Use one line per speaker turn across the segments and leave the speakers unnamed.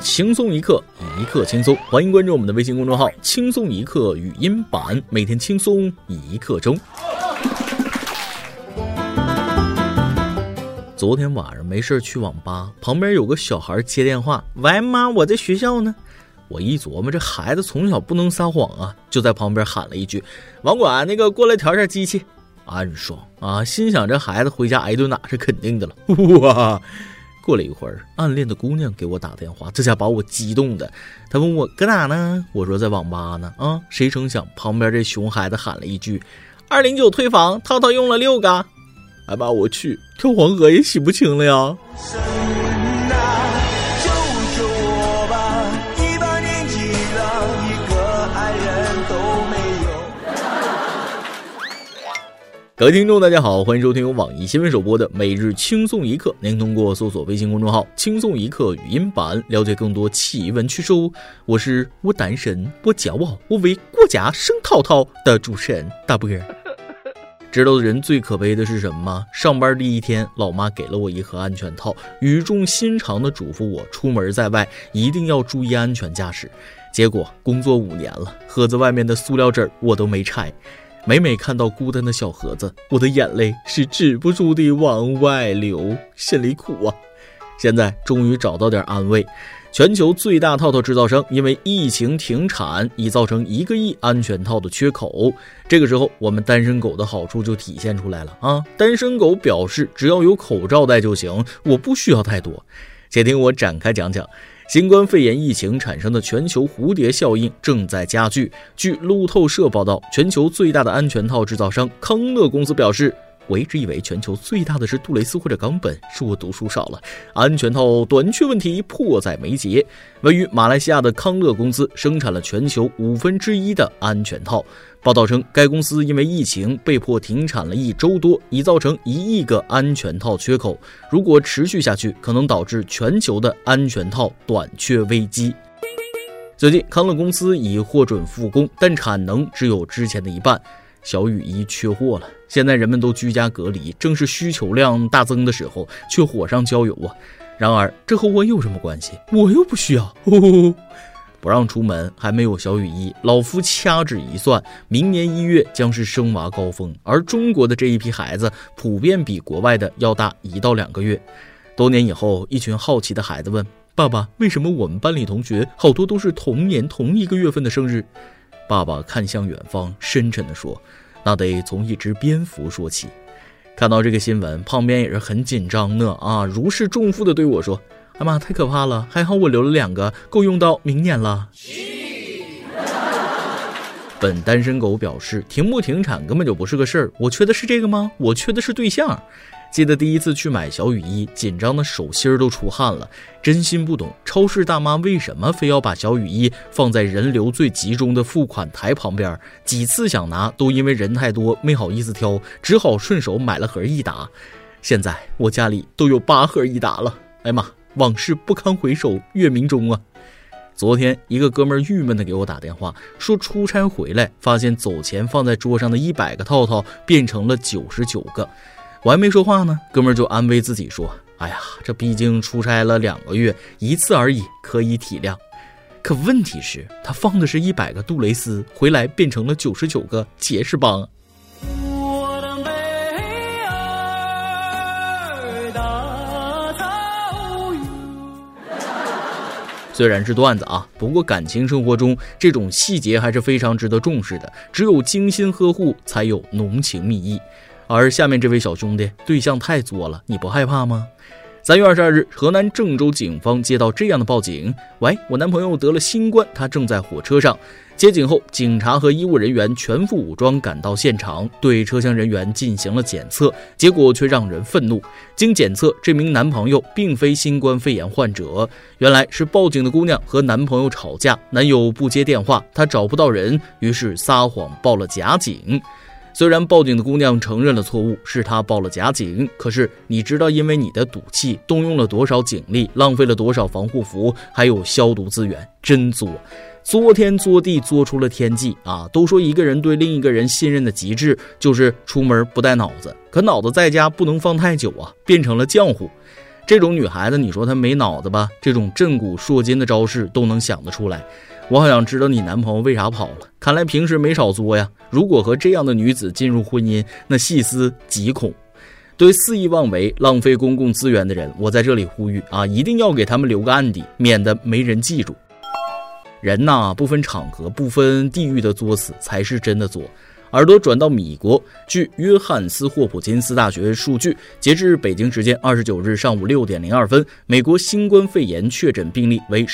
轻松一刻，一刻轻松，欢迎关注我们的微信公众号轻松一刻语音版，每天轻松一刻钟。昨天晚上没事去网吧，旁边有个小孩接电话，喂妈，我在学校呢。我一琢磨，这孩子从小不能撒谎啊，就在旁边喊了一句，网管那个过来调下机器。安爽啊，心想这孩子回家挨顿打是肯定的了。哇！过了一会儿，暗恋的姑娘给我打电话，这下把我激动的。她问我搁哪呢？我说在网吧呢。谁成想旁边这熊孩子喊了一句209退房，涛涛用了6个。哎妈，我去，跳黄河也洗不清了呀。各位听众大家好，欢迎收听由网易新闻首播的每日轻松一刻，您通过搜索微信公众号轻松一刻语音版了解更多奇闻趣事。我是我单身我骄傲我为国家生滔滔的主持人大波儿。知道的人最可悲的是什么吗？上班第一天，老妈给了我一盒安全套，语重心长地嘱咐我出门在外一定要注意安全驾驶。结果工作5年了，盒子外面的塑料纸我都没拆。每看到孤单的小盒子，我的眼泪是止不住地往外流，心里苦啊。现在终于找到点安慰，全球最大套套制造商因为疫情停产，已造成1个亿安全套的缺口。这个时候我们单身狗的好处就体现出来了啊！单身狗表示只要有口罩戴就行，我不需要太多。且听我展开讲讲。新冠肺炎疫情产生的全球蝴蝶效应正在加剧。据路透社报道，全球最大的安全套制造商康乐公司表示，我一直以为全球最大的是杜蕾斯或者冈本，是我读书少了。安全套短缺问题迫在眉睫。位于马来西亚的康乐公司生产了全球1/5的安全套。报道称，该公司因为疫情被迫停产了1周多，已造成1亿个安全套缺口。如果持续下去，可能导致全球的安全套短缺危机。最近，康乐公司已获准复工，但产能只有之前的一半。小雨衣缺货了，现在人们都居家隔离，正是需求量大增的时候，却火上浇油啊！然而，这和我有什么关系？我又不需要。不让出门，还没有小雨衣，老夫掐指一算，明年1月将是生娃高峰，而中国的这一批孩子普遍比国外的要大1到2个月。多年以后，一群好奇的孩子问爸爸，为什么我们班里同学好多都是同年同一个月份的生日？爸爸看向远方，深沉地说，那得从一只蝙蝠说起。看到这个新闻，旁边也是很紧张呢如释重负地对我说，哎妈，太可怕了，还好我留了2个，够用到明年了。本单身狗表示，停不停产根本就不是个事儿，我缺的是这个吗？我缺的是对象。记得第一次去买小雨衣，紧张的手心都出汗了，真心不懂超市大妈为什么非要把小雨衣放在人流最集中的付款台旁边，几次想拿都因为人太多没好意思挑，只好顺手买了盒益达。现在我家里都有8盒益达了，哎妈，往事不堪回首月明中啊。昨天一个哥们儿郁闷的给我打电话，说出差回来发现走前放在桌上的100个套套变成了99个。我还没说话呢，哥们儿就安慰自己说，哎呀，这毕竟出差了2个月，一次而已，可以体谅。可问题是他放的是100个杜蕾斯，回来变成了99个杰士邦。虽然是段子不过感情生活中这种细节还是非常值得重视的，只有精心呵护才有浓情蜜意。而下面这位小兄弟对象太作了，你不害怕吗？3月22日，河南郑州警方接到这样的报警，喂，我男朋友得了新冠，他正在火车上。接警后，警察和医务人员全副武装赶到现场，对车厢人员进行了检测，结果却让人愤怒。经检测，这名男朋友并非新冠肺炎患者，原来是报警的姑娘和男朋友吵架，男友不接电话，她找不到人，于是撒谎报了假警。虽然报警的姑娘承认了错误，是她报了假警，可是你知道因为你的赌气动用了多少警力，浪费了多少防护服还有消毒资源，真作。作天作地作出了天际都说一个人对另一个人信任的极致就是出门不带脑子，可脑子在家不能放太久变成了浆糊。 这种女孩子，你说她没脑子吧？这种震古烁今的招式都能想得出来。我好想知道你男朋友为啥跑了，看来平时没少作呀。如果和这样的女子进入婚姻，那细思极恐。对肆意妄为、浪费公共资源的人，我在这里呼吁啊，一定要给他们留个案底，免得没人记住。人呐，不分场合、不分地域的作死才是真的作。耳朵转到米国，据约翰斯霍普金斯大学数据，截至北京时间29日上午6点02分，美国新冠肺炎确诊病例为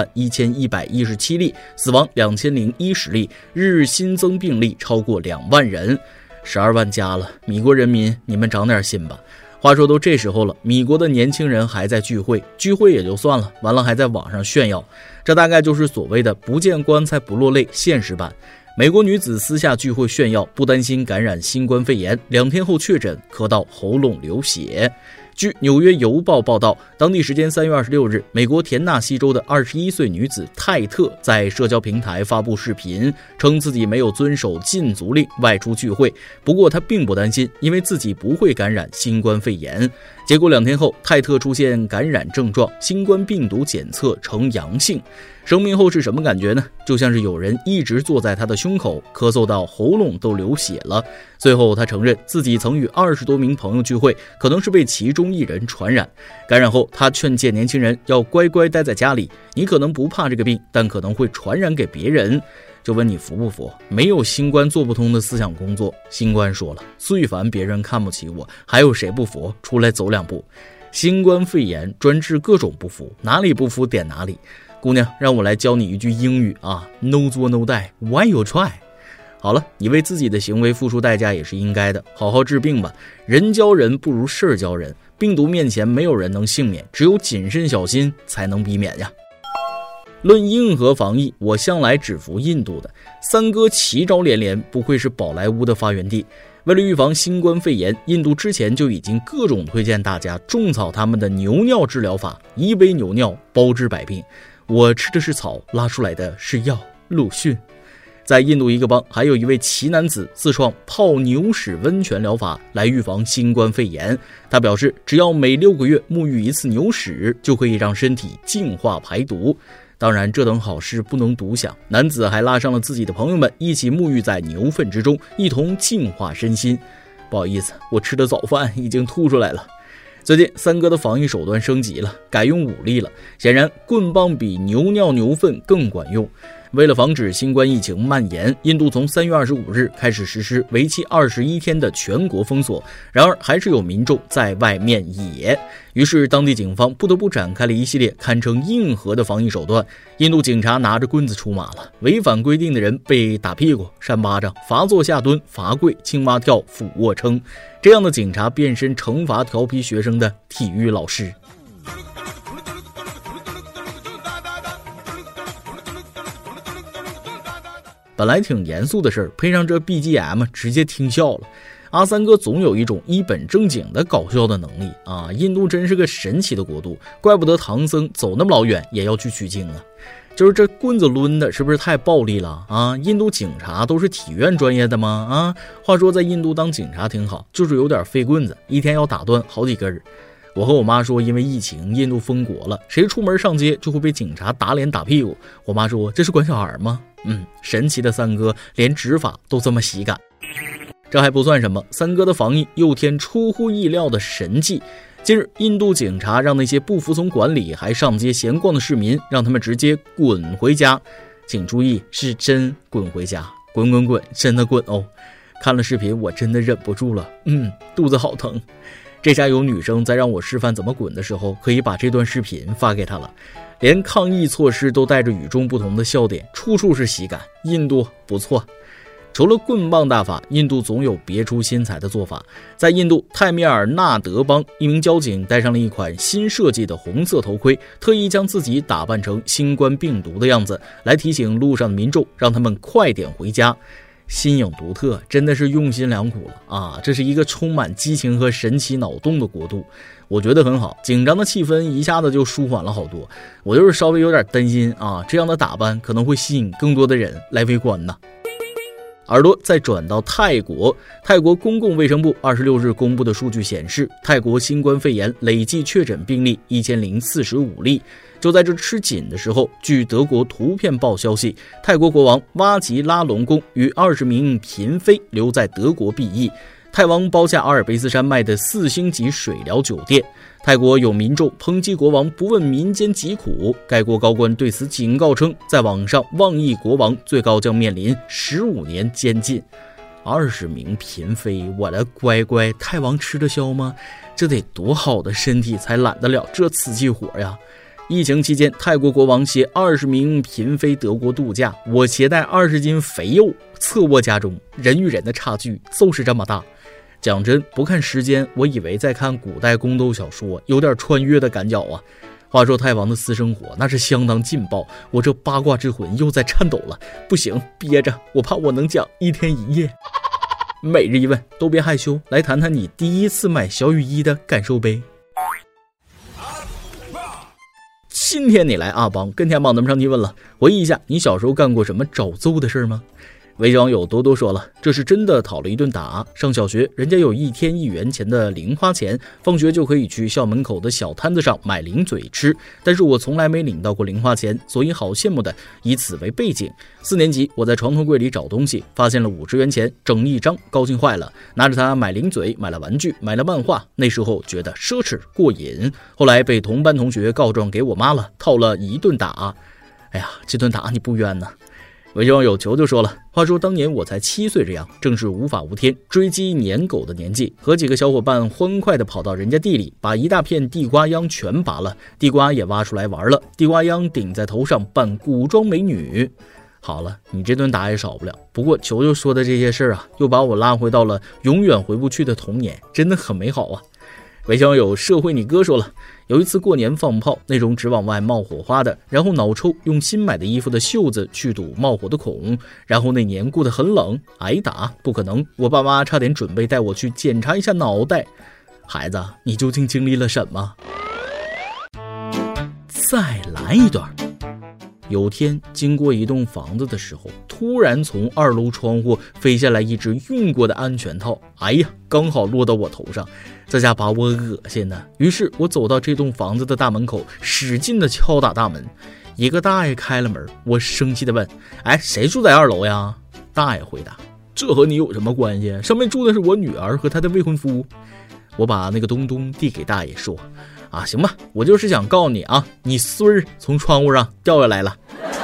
121117例，死亡2010例，日新增病例超过2万人，12万加了。米国人民，你们长点心吧。话说都这时候了，米国的年轻人还在聚会也就算了，完了还在网上炫耀，这大概就是所谓的不见棺材不落泪现实版。美国女子私下聚会炫耀，不担心感染新冠肺炎，2天后确诊，咳到喉咙流血。据纽约邮报报道，当地时间3月26日，美国田纳西州的21岁女子泰特在社交平台发布视频，称自己没有遵守禁足令外出聚会，不过她并不担心，因为自己不会感染新冠肺炎。结果2天后，泰特出现感染症状，新冠病毒检测呈阳性。生病后是什么感觉呢？就像是有人一直坐在他的胸口，咳嗽到喉咙都流血了。最后他承认自己曾与20多名朋友聚会，可能是被其中一人传染。感染后，他劝诫年轻人要乖乖待在家里，你可能不怕这个病，但可能会传染给别人。就问你服不服？没有新冠做不通的思想工作。新冠说了，最烦别人看不起我，还有谁不服？出来走2步。新冠肺炎专治各种不服，哪里不服点哪里。姑娘，让我来教你一句英语啊 ，No 作 No die， Why you try？ 好了，你为自己的行为付出代价也是应该的，好好治病吧。人教人不如事儿教人，病毒面前没有人能幸免，只有谨慎小心才能避免呀。论硬核防疫，我向来只服印度的。三哥奇招连连，不愧是宝莱坞的发源地。为了预防新冠肺炎，印度之前就已经各种推荐大家种草他们的牛尿治疗法，一杯牛尿包治百病。我吃的是草，拉出来的是药。鲁迅。在印度一个邦，还有一位奇男子自创泡牛屎温泉疗法来预防新冠肺炎。他表示，只要每6个月沐浴1次牛屎，就可以让身体净化排毒。当然，这等好事不能独享，男子还拉上了自己的朋友们一起沐浴在牛粪之中，一同净化身心。不好意思，我吃的早饭已经吐出来了。最近三哥的防疫手段升级了，改用武力了。显然棍棒比牛尿牛粪更管用。为了防止新冠疫情蔓延，印度从3月25日开始实施为期21天的全国封锁，然而还是有民众在外面野。于是当地警方不得不展开了一系列堪称硬核的防疫手段。印度警察拿着棍子出马了，违反规定的人被打屁股、扇巴掌、罚坐下蹲、罚跪、青蛙跳、俯卧撑。这样的警察变身惩罚调皮学生的体育老师。本来挺严肃的事儿，配上这 BGM 直接听笑了。阿三哥总有一种一本正经的搞笑的能力啊！印度真是个神奇的国度，怪不得唐僧走那么老远也要去取经啊！就是这棍子抡的是不是太暴力了啊？印度警察都是体院专业的吗？啊，话说在印度当警察挺好，就是有点废棍子，一天要打断好几根。我和我妈说，因为疫情印度封国了，谁出门上街就会被警察打脸打屁股。我妈说这是管小孩吗？神奇的三哥连执法都这么喜感。这还不算什么，三哥的防疫又添出乎意料的神迹。近日，印度警察让那些不服从管理还上街闲逛的市民，让他们直接滚回家。请注意，是真滚回家，滚滚滚，真的滚哦！看了视频，我真的忍不住了，肚子好疼。这下有女生在让我示范怎么滚的时候，可以把这段视频发给她了。连抗疫措施都带着与众不同的笑点，处处是喜感。印度不错。除了棍棒大法，印度总有别出心裁的做法。在印度泰米尔纳德邦，一名交警戴上了一款新设计的红色头盔，特意将自己打扮成新冠病毒的样子，来提醒路上的民众，让他们快点回家。新颖独特，真的是用心良苦了啊！这是一个充满激情和神奇脑洞的国度，我觉得很好，紧张的气氛一下子就舒缓了好多。我就是稍微有点担心啊，这样的打扮可能会吸引更多的人来围观呢。 耳朵再转到泰国，泰国公共卫生部26日公布的数据显示，泰国新冠肺炎累计确诊病例1045例。就在这吃紧的时候，据德国图片报消息，泰国国王哇吉拉隆功与20名嫔妃留在德国避疫。泰王包下阿尔卑斯山脉的4星级水疗酒店。泰国有民众抨击国王不问民间疾苦，该国高官对此警告称，在网上妄议国王最高将面临15年监禁。20名嫔妃，我的乖乖，泰王吃得消吗？这得多好的身体才揽得了这瓷器活呀！疫情期间，泰国国王携20名嫔妃德国度假，我携带20斤肥肉侧卧家中，人与人的差距就是这么大。讲真，不看时间，我以为在看古代宫斗小说，有点穿越的感觉啊。话说泰王的私生活那是相当劲爆，我这八卦之魂又在颤抖了，不行，憋着，我怕我能讲1天1夜。每日一问，都别害羞，来谈谈你第一次买小雨衣的感受呗。今天你来阿邦跟天榜咱们上提问了，回忆一下你小时候干过什么找揍的事吗？微信网友多多说了，这是真的讨了一顿打。上小学人家有1天1元钱的零花钱，放学就可以去校门口的小摊子上买零嘴吃，但是我从来没领到过零花钱，所以好羡慕的。以此为背景，4年级我在床头柜里找东西，发现了50元钱，整一张，高兴坏了，拿着它买零嘴，买了玩具，买了漫画。那时候觉得奢侈过瘾，后来被同班同学告状给我妈了，套了一顿打。哎呀，这顿打你不冤呢。微信网友球就说了，话说当年我才7岁这样，正是无法无天追鸡撵狗的年纪，和几个小伙伴欢快地跑到人家地里，把一大片地瓜秧全拔了，地瓜也挖出来玩了，地瓜秧顶在头上扮古装美女。好了，你这顿打也少不了。不过球球说的这些事儿啊，又把我拉回到了永远回不去的童年，真的很美好啊。微信网友社会你哥说了，有一次过年放炮，那种只往外冒火花的，然后脑抽用新买的衣服的袖子去堵冒火的孔，然后那年过得很冷，挨打不可能，我爸妈差点准备带我去检查一下脑袋。孩子，你究竟经历了什么？再来一段。有天经过一栋房子的时候，突然从2楼窗户飞下来一只用过的安全套，哎呀，刚好落到我头上，这下把我恶心的。于是我走到这栋房子的大门口，使劲的敲打大门。一个大爷开了门，我生气的问，哎，谁住在2楼呀？大爷回答，这和你有什么关系？上面住的是我女儿和她的未婚夫。我把那个东东递给大爷说，啊，行吧，我就是想告诉你啊，你孙儿从窗户上掉下来了。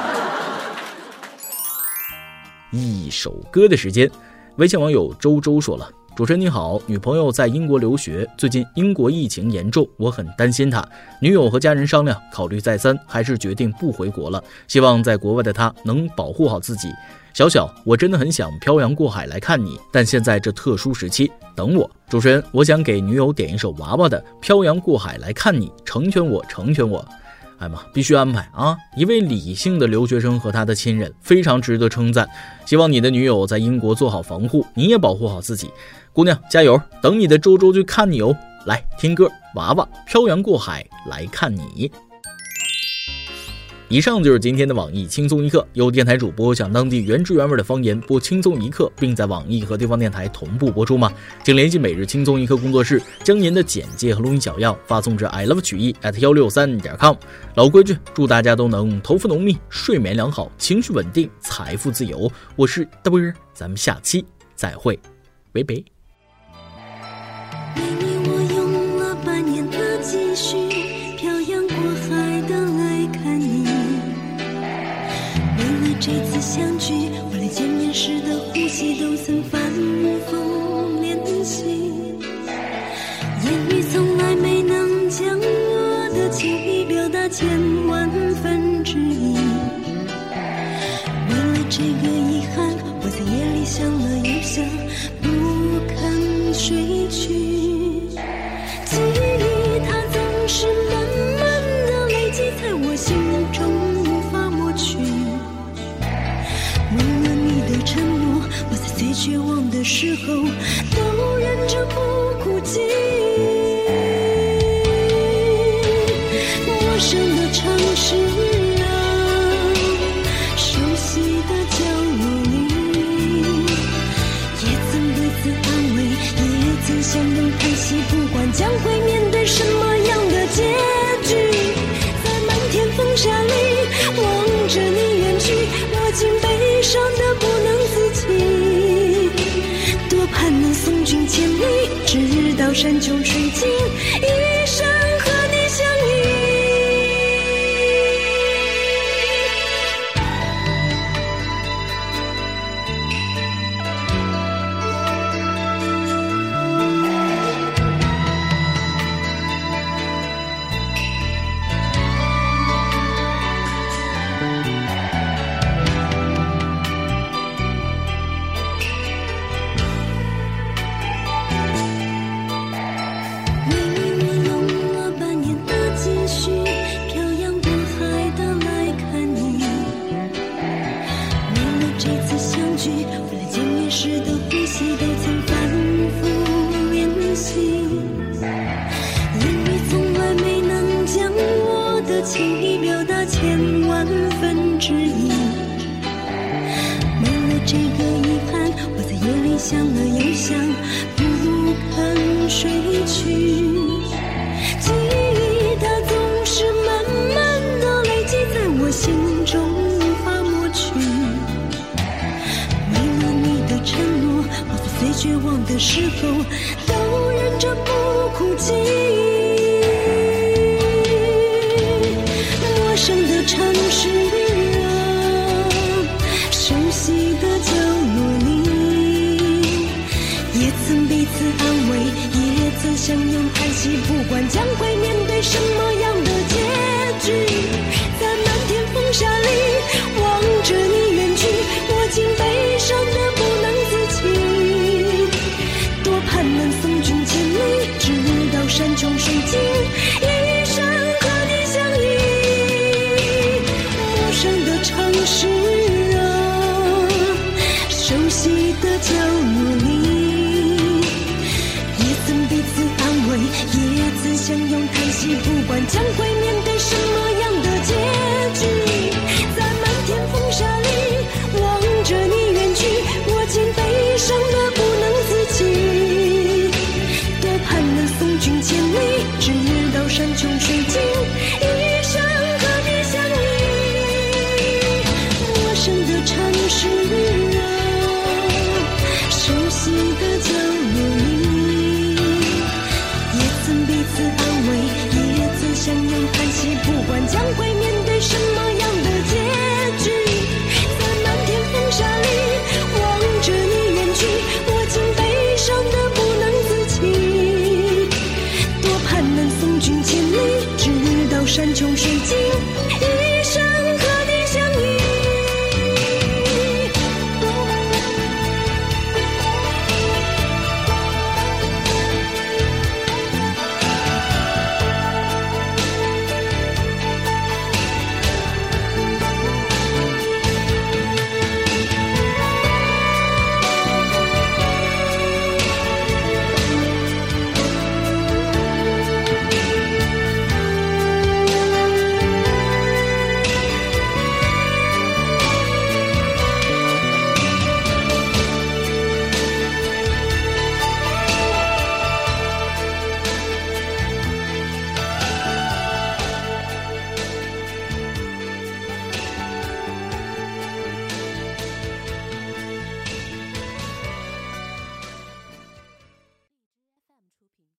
一首歌的时间，微信网友周周说了，主持人你好，女朋友在英国留学，最近英国疫情严重，我很担心她。女友和家人商量，考虑再三，还是决定不回国了，希望在国外的她能保护好自己。小小，我真的很想漂洋过海来看你，但现在这特殊时期，等我。主持人，我想给女友点一首娃娃的《漂洋过海来看你》，成全我，成全我。哎妈，必须安排啊！一位理性的留学生和他的亲人，非常值得称赞。希望你的女友在英国做好防护，你也保护好自己。姑娘加油，等你的周周去看你哦。来听歌，娃娃漂洋过海来看你。以上就是今天的网易轻松一刻，由电台主播讲当地原汁原味的方言播轻松一刻，并在网易和地方电台同步播出吗？请联系每日轻松一刻工作室，将您的简介和录音小样发送至 iLoveChüyi@163.com。老规矩，祝大家都能头发浓密，睡眠良好，情绪稳定，财富自由。我是大波儿，咱们下期再会，拜拜。
这次相聚，我连见面时的呼吸都曾反复练习，言语从来没能将我的情意表达1000万分之一。为了这个遗憾，我在夜里想了又想，不肯睡去。记忆它总是慢慢的累积在我心中，无法抹去。忘了你的承诺，我在最绝望的时候都忍着不哭泣。陌生的城市啊，熟悉的角落里， 天风沙里，望着你远去，我竟悲伤得不能自己。多盼能送君千里，直到山穷水尽，一生和你相依。情意表达千万分之一，没了这个遗憾，我在夜里想了又想，不肯睡去。记忆它总是慢慢的累积在我心中，无法抹去。为了你的承诺，我在最绝望的时候都忍着不哭泣。陌生的城市啊，熟悉的角落里，也曾彼此安慰，也曾相拥叹息，不管将会面对什么